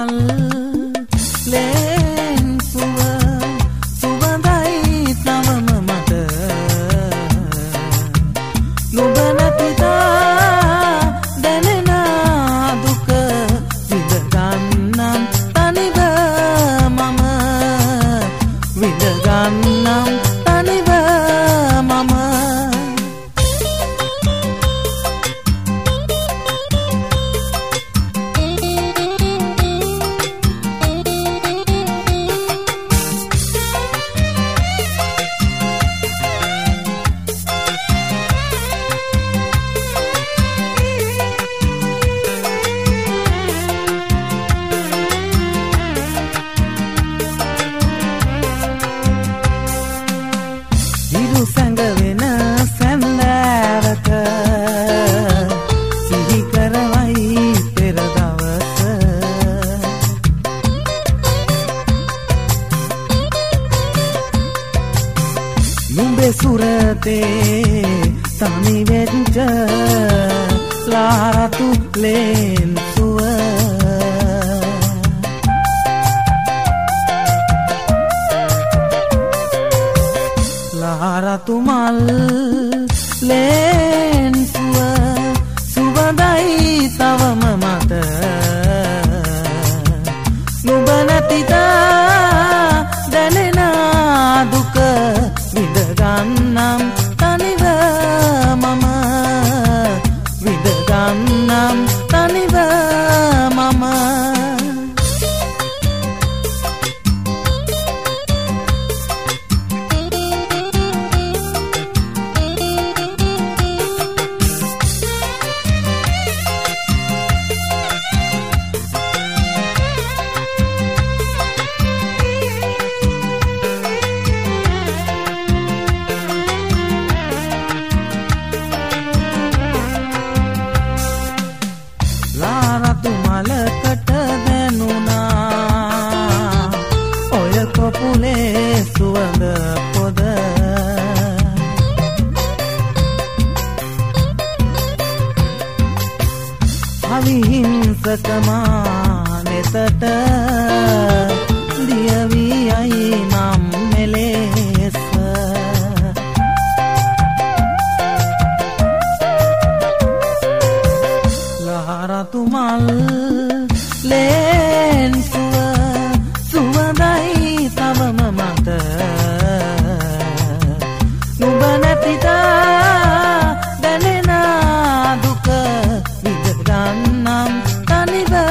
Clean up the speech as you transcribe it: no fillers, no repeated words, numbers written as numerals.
මල් ලේන් සුව සුවඳයි තවම මට නුඹ නැතිදා දැනෙන දුක විඳ ගන්නම් තනිව මම විඳ ගන්නම් තනිව මම සැඟ වෙන සැන්දෑවක සිහි කරවයි පෙර දවස නුඹේ සුරතේ තනි වෙච්ච ලාරතු ලේන් සුව රතු මල් ලේන් සුව සුවඳයි තවම මට නුඹ නැතිදා දැනෙන දුක විඳ ගන්නම් තනිව මම විඳ ගන්නම් තනිව මම ලාරතු මලකට දැනුණා ඔය කොපුලේ සුවඳ පොද අවිහිංසකමා නෙතට දියවී යයි නම් මෙලෙස රතු මල් ලේන් සුව සුවඳයි තවම මට නුඹ නැතිදා දැනෙන දුක විඳ ගන්නම් තනිව